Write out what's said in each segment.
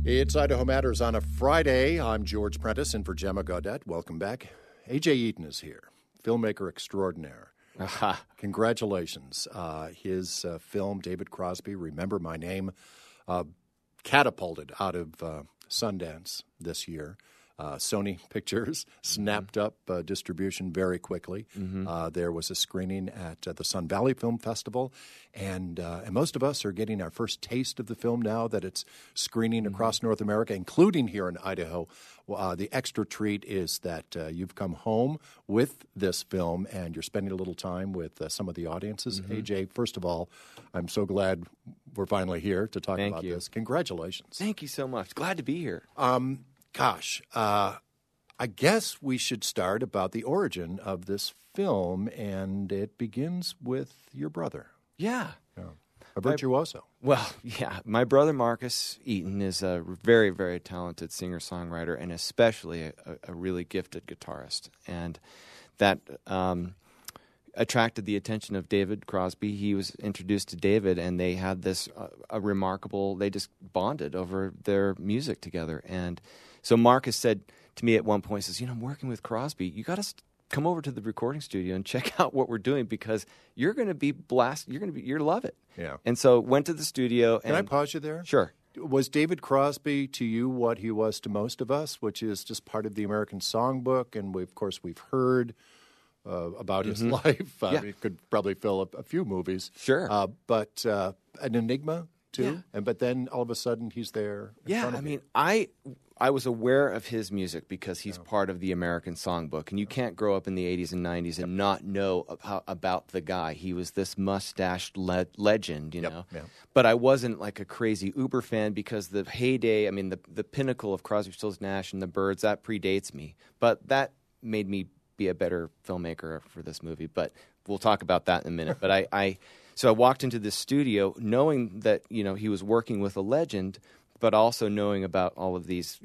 It's Idaho Matters on a Friday. I'm George Prentice in for Gemma Gaudette. Welcome back. A.J. Eaton is here, filmmaker extraordinaire. Aha. Congratulations. His film, David Crosby, Remember My Name, catapulted out of Sundance this year. Sony Pictures snapped up distribution very quickly. There was a screening at the Sun Valley Film Festival, and most of us are getting our first taste of the film now that it's screening across North America, including here in Idaho. The extra treat is that you've come home with this film, and you're spending a little time with some of the audiences. AJ, first of all, I'm so glad we're finally here to talk about this. Congratulations. Thank you so much. Glad to be here. Gosh, I guess we should start about the origin of this film, and it begins with your brother. Yeah. A virtuoso. Well, yeah. My brother Marcus Eaton is a very, very talented singer-songwriter and especially a really gifted guitarist. And that attracted the attention of David Crosby. He was introduced to David, and they had this they just bonded over their music together. And so Marcus said to me at one point, he says, I'm working with Crosby. You got to come over to the recording studio and check out what we're doing because you're going to be blasted. You'll love it. Yeah. And so went to the studio. Can I pause you there? Sure. Was David Crosby to you what he was to most of us, which is just part of the American Songbook? And we've heard about his life. He could probably fill a few movies. Sure. But an enigma, too. Yeah. But then all of a sudden he's there in front of you. I was aware of his music because he's part of the American Songbook. And you can't grow up in the 80s and 90s and not know about the guy. He was this mustached legend, you know. Yeah. But I wasn't like a crazy Uber fan because the heyday, the pinnacle of Crosby, Stills, Nash and the Byrds, that predates me. But that made me be a better filmmaker for this movie. But we'll talk about that in a minute. But So I walked into this studio knowing that, he was working with a legend, but also knowing about all of these,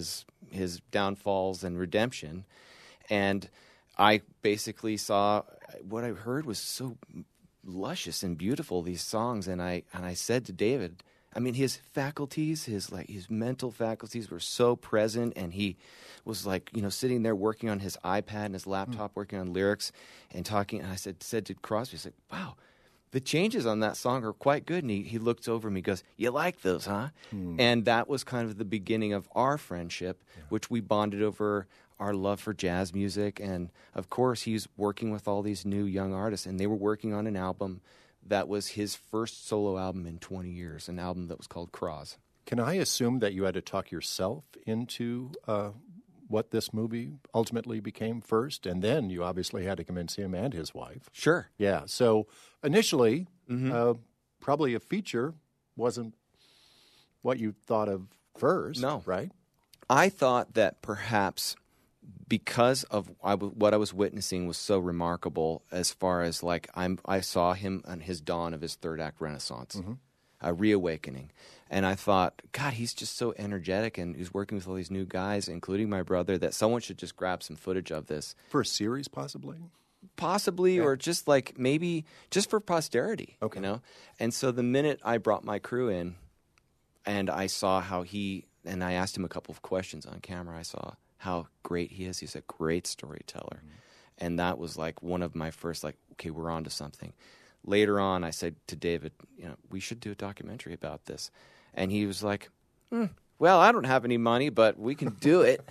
his downfalls and redemption. And I basically saw what I heard was so luscious and beautiful, these songs. And I said to David, his faculties, his mental faculties were so present, and he was sitting there working on his iPad and his laptop, working on lyrics and talking. And I said to Crosby, I said, wow, the changes on that song are quite good. And he looks over me, goes, you like those, huh? And that was kind of the beginning of our friendship, which we bonded over our love for jazz music. And, of course, he's working with all these new young artists, and they were working on an album that was his first solo album in 20 years, an album that was called Cross. Can I assume that you had to talk yourself into what this movie ultimately became first? And then you obviously had to convince him and his wife. Sure. Yeah. So initially, probably a feature wasn't what you thought of first. No. Right? I thought that perhaps because of what I was witnessing was so remarkable as far as I saw him on his dawn of his third act renaissance, a reawakening. And I thought, God, he's just so energetic, and he's working with all these new guys, including my brother, that someone should just grab some footage of this. For a series, possibly? Possibly, or just maybe just for posterity, And so the minute I brought my crew in and I saw how and I asked him a couple of questions on camera, I saw how great he is. He's a great storyteller. And that was one of my first, okay, we're on to something. Later on, I said to David, we should do a documentary about this. And he was like, well, I don't have any money, but we can do it.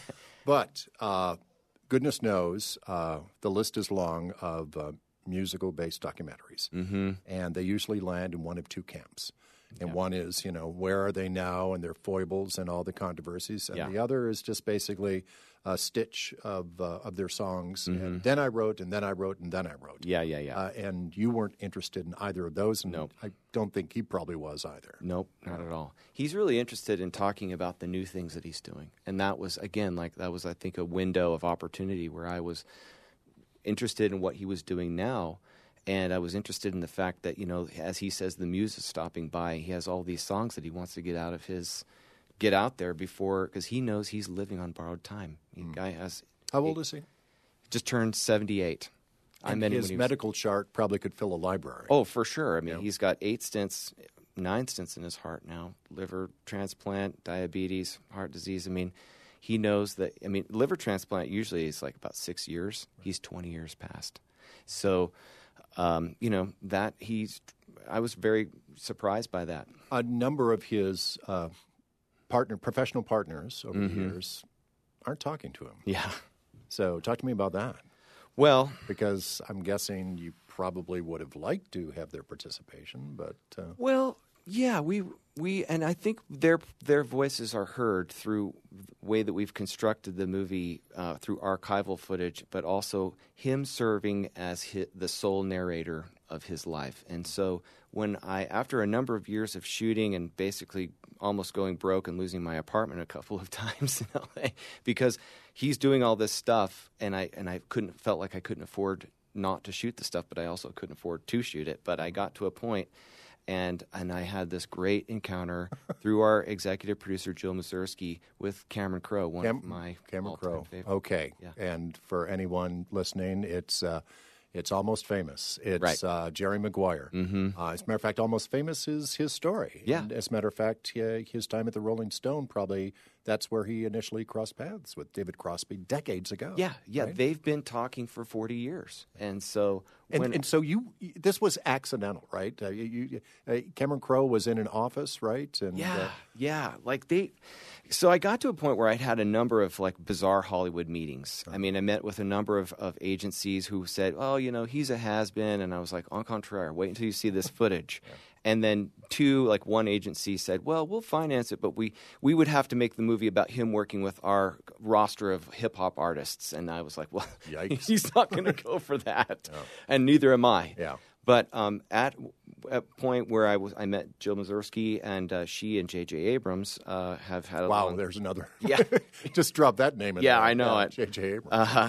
But goodness knows the list is long of musical-based documentaries. And they usually land in one of two camps. And one is, where are they now and their foibles and all the controversies. And the other is just basically a stitch of their songs. And then I wrote, and then I wrote, and then I wrote. Yeah. And you weren't interested in either of those. And Nope. I don't think he probably was either. Nope, not at all. He's really interested in talking about the new things that he's doing. And that was, again, I think, a window of opportunity where I was interested in what he was doing now. And I was interested in the fact that, as he says, the muse is stopping by. He has all these songs that he wants to get out there before, because he knows he's living on borrowed time. The guy has. How old is he? Just turned 78. And his medical chart probably could fill a library. Oh, for sure. He's got 8 stents 9 stents in his heart now, liver transplant, diabetes, heart disease. I mean, he knows that, I mean, liver transplant usually is like about 6 years. He's 20 years past. So, you know, I was very surprised by that. A number of his professional partners over the years aren't talking to him. Yeah. So talk to me about that. Well, Because I'm guessing you probably would have liked to have their participation, but... well, yeah, we and I think their voices are heard through the way that we've constructed the movie through archival footage, but also him serving as the sole narrator of his life. And so when after a number of years of shooting and basically almost going broke and losing my apartment a couple of times in LA because he's doing all this stuff, and I felt like I couldn't afford not to shoot the stuff, but I also couldn't afford to shoot it. But I got to a point, and I had this great encounter through our executive producer Jill Mazursky with Cameron Crowe, one of my Cameron all-time Crowe. favorites. Okay. Yeah. And for anyone listening, it's Almost Famous. It's Jerry Maguire. Mm-hmm. As a matter of fact, Almost Famous is his story. Yeah. And as a matter of fact, his time at the Rolling Stone, probably that's where he initially crossed paths with David Crosby decades ago. Yeah. Right? They've been talking for 40 years. And so... And so this was accidental, right? Cameron Crowe was in an office, right? And, So I got to a point where I'd had a number of like bizarre Hollywood meetings. I mean, I met with a number of agencies who said, "Oh, you know, he's a has-been," and I was like, "En contraire, wait until you see this footage." And then one agency said, "Well, we'll finance it, but we would have to make the movie about him working with our roster of hip hop artists." And I was like, "Well, Yikes. he's not going to go for that," and neither am I. Yeah. But at a point where I met Jill Mazursky, and she and J.J. Abrams have had a long... there's another. Yeah. Just drop that name in Yeah, there. I know it. J.J.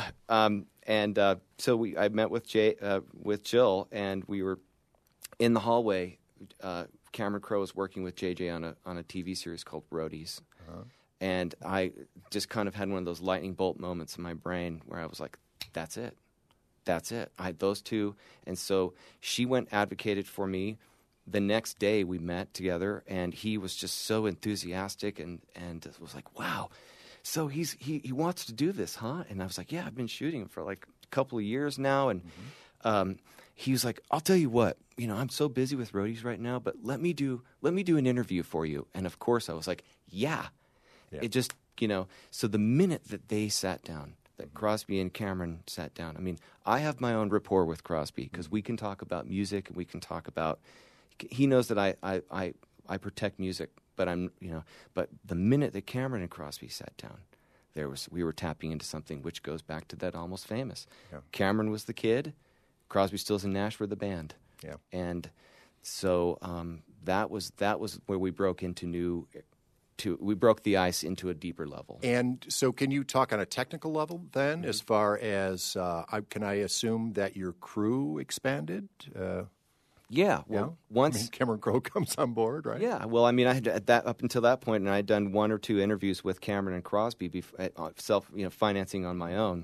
Abrams. So I met with Jill, and we were in the hallway. Cameron Crowe was working with J.J. on a TV series called Roadies. And I just kind of had one of those lightning bolt moments in my brain where I was like, that's it. That's it. I had those two. And so she advocated for me. The next day we met together, and he was just so enthusiastic and was like, wow. So he wants to do this, huh? And I was like, yeah, I've been shooting for like a couple of years now. And he was like, I'll tell you what, you know, I'm so busy with Roadies right now, but let me do an interview for you. And of course I was like, yeah. It just, you know, so the minute that they sat down, that Crosby and Cameron sat down. I mean, I have my own rapport with Crosby because we can talk about music and we can talk about. He knows that I protect music, but but the minute that Cameron and Crosby sat down, we were tapping into something which goes back to that Almost Famous. Yeah. Cameron was the kid, Crosby, Stills and Nash were the band. Yeah. And so that was where we broke we broke the ice into a deeper level. And so can you talk on a technical level then as far as can I assume that your crew expanded? Yeah. Well, once Cameron Crowe comes on board, right? Yeah. Well, I mean, I had up until that point, and I'd done 1 or 2 interviews with Cameron and Crosby, financing on my own.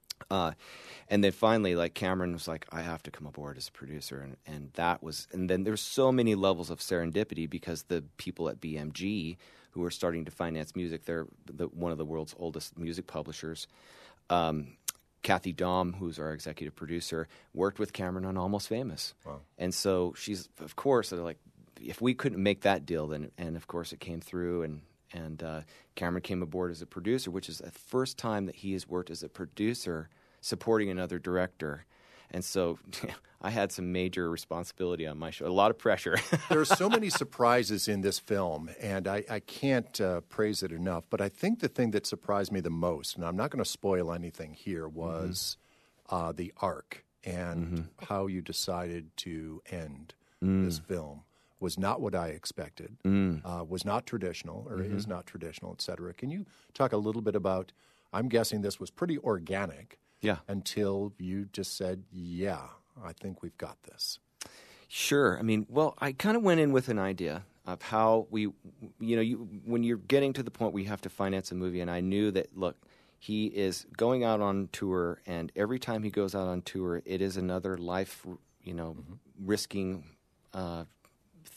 And then finally, like Cameron was like, I have to come aboard as a producer, and then there's so many levels of serendipity because the people at BMG who are starting to finance music, they're one of the world's oldest music publishers. Kathy Daum, who's our executive producer, worked with Cameron on Almost Famous. Wow. And so she's, of course, like, if we couldn't make that deal, then, and of course it came through, and Cameron came aboard as a producer, which is the first time that he has worked as a producer supporting another director. And so I had some major responsibility on my show, a lot of pressure. There are so many surprises in this film, and I can't praise it enough. But I think the thing that surprised me the most, and I'm not going to spoil anything here, was the arc and how you decided to end this film. Was not what I expected, was not traditional, or is not traditional, et cetera. Can you talk a little bit about, I'm guessing this was pretty organic. Yeah. Until you just said, yeah, I think we've got this. Sure. I mean, well, I kind of went in with an idea of how when you're getting to the point where you have to finance a movie, and I knew that, look, he is going out on tour, and every time he goes out on tour, it is another life, risking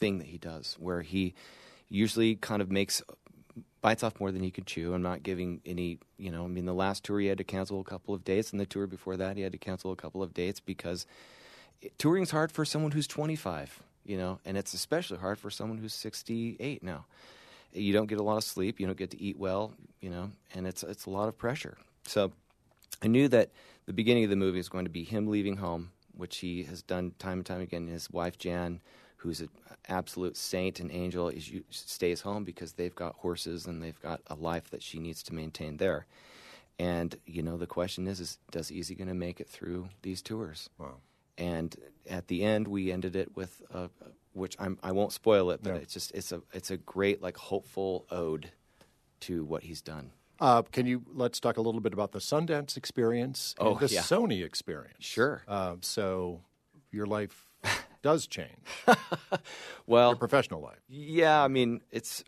thing that he does, where he usually kind of bites off more than he could chew. I'm not giving any, the last tour he had to cancel a couple of dates, and the tour before that he had to cancel a couple of dates because touring's hard for someone who's 25, and it's especially hard for someone who's 68 now. You don't get a lot of sleep, you don't get to eat well, and it's a lot of pressure. So I knew that the beginning of the movie is going to be him leaving home, which he has done time and time again. His wife, Jan, who's an absolute saint and angel, stays home because they've got horses and they've got a life that she needs to maintain there. And, the question is does Easy going to make it through these tours? Wow. And at the end, we ended it with, which I won't spoil it, but it's a great, hopeful ode to what he's done. Let's talk a little bit about the Sundance experience and the Sony experience. Sure. So your life does change. Well, your professional life. Yeah, it's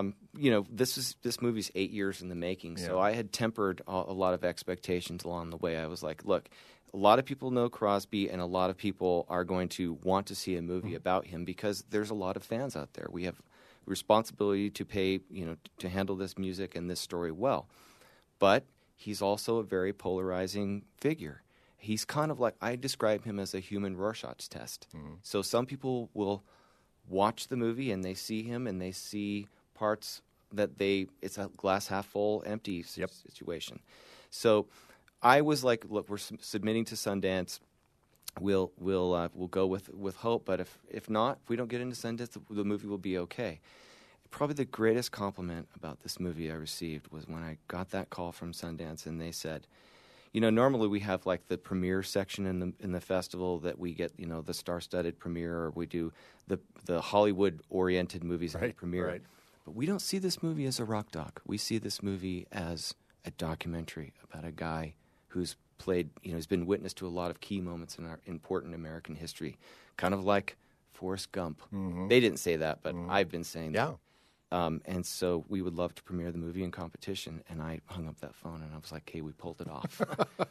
this movie's 8 years in the making, so I had tempered a lot of expectations along the way. I was like, look, a lot of people know Crosby, and a lot of people are going to want to see a movie about him because there's a lot of fans out there. We have responsibility to pay, to handle this music and this story well. But he's also a very polarizing figure. He's kind of like, I describe him as a human Rorschach's test. Mm-hmm. So some people will watch the movie and they see him and they see parts that it's a glass half full, empty situation. So I was like, look, we're submitting to Sundance. We'll go with hope, but if not, if we don't get into Sundance, the movie will be okay. Probably the greatest compliment about this movie I received was when I got that call from Sundance, and they said, normally we have the premiere section in the festival that we get, the star-studded premiere, or we do the Hollywood-oriented movies at the premiere. Right. But we don't see this movie as a rock doc. We see this movie as a documentary about a guy who's played, he's been witness to a lot of key moments in our important American history, kind of like Forrest Gump. Mm-hmm. They didn't say that, but I've been saying that. And so we would love to premiere the movie in competition, and I hung up that phone, and I was like, hey, we pulled it off.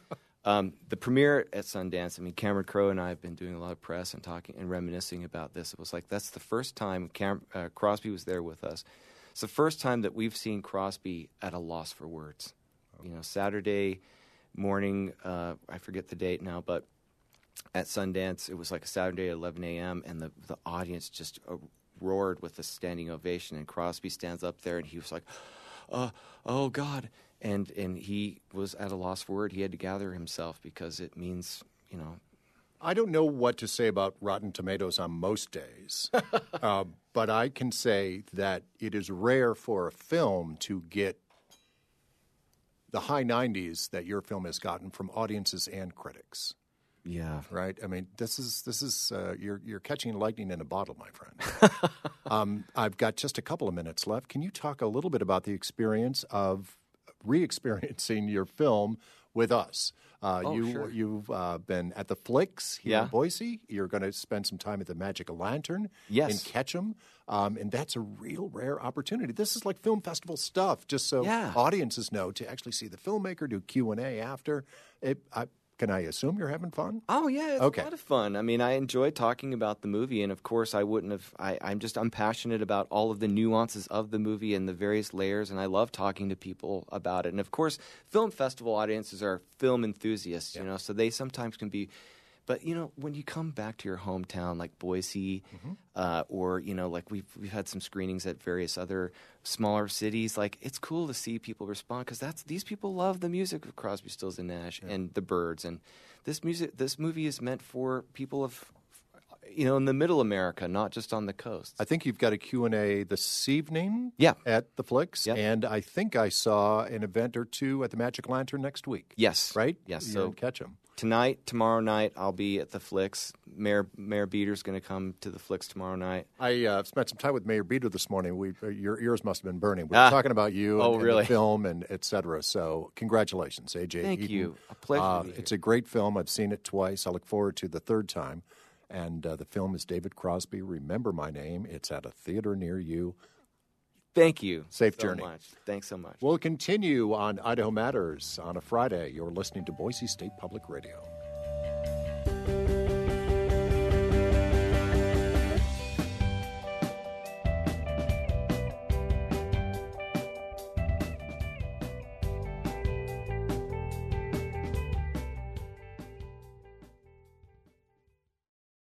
The premiere at Sundance, Cameron Crowe and I have been doing a lot of press and talking and reminiscing about this. It was like, that's the first time Crosby was there with us. It's the first time that we've seen Crosby at a loss for words. Saturday morning, I forget the date now, but at Sundance, it was like a Saturday at 11 a.m., and the audience just roared with a standing ovation, and Crosby stands up there, and he was like, oh, God. And he was at a loss for word. He had to gather himself because it means, I don't know what to say about Rotten Tomatoes on most days, but I can say that it is rare for a film to get the high 90s that your film has gotten from audiences and critics. Yeah. Right? This is you're catching lightning in a bottle, my friend. I've got just a couple of minutes left. Can you talk a little bit about the experience of re-experiencing your film with us? Sure. You've been at the Flicks here in Boise. You're going to spend some time at the Magic Lantern in Ketchum. And that's a real rare opportunity. This is like film festival stuff, just so audiences know, to actually see the filmmaker, do Q&A after. Can I assume you're having fun? Oh, yeah, it's a lot of fun. I enjoy talking about the movie, and of course I'm passionate about all of the nuances of the movie and the various layers, and I love talking to people about it. And of course, film festival audiences are film enthusiasts, so they sometimes can be. But, when you come back to your hometown, like Boise, or, we've had some screenings at various other smaller cities, it's cool to see people respond because these people love the music of Crosby, Stills, and Nash and the Byrds. And this movie is meant for people of, in the middle America, not just on the coast. I think you've got a Q&A this evening at the Flicks, and I think I saw an event or two at the Magic Lantern next week. Yes. Right? Yes. You're in Ketchum. Tomorrow night, I'll be at the Flicks. Mayor Beater's going to come to the Flicks tomorrow night. I spent some time with Mayor Beater this morning. Your ears must have been burning. We were talking about you and the film and et cetera. So congratulations, A.J. Thank Eaton. you. A pleasure to be here. It's a great film. I've seen it twice. I look forward to the third time. And the film is David Crosby, Remember My Name. It's at a theater near you. Thank you. Safe journey. Much. Thanks so much. We'll continue on Idaho Matters on a Friday. You're listening to Boise State Public Radio.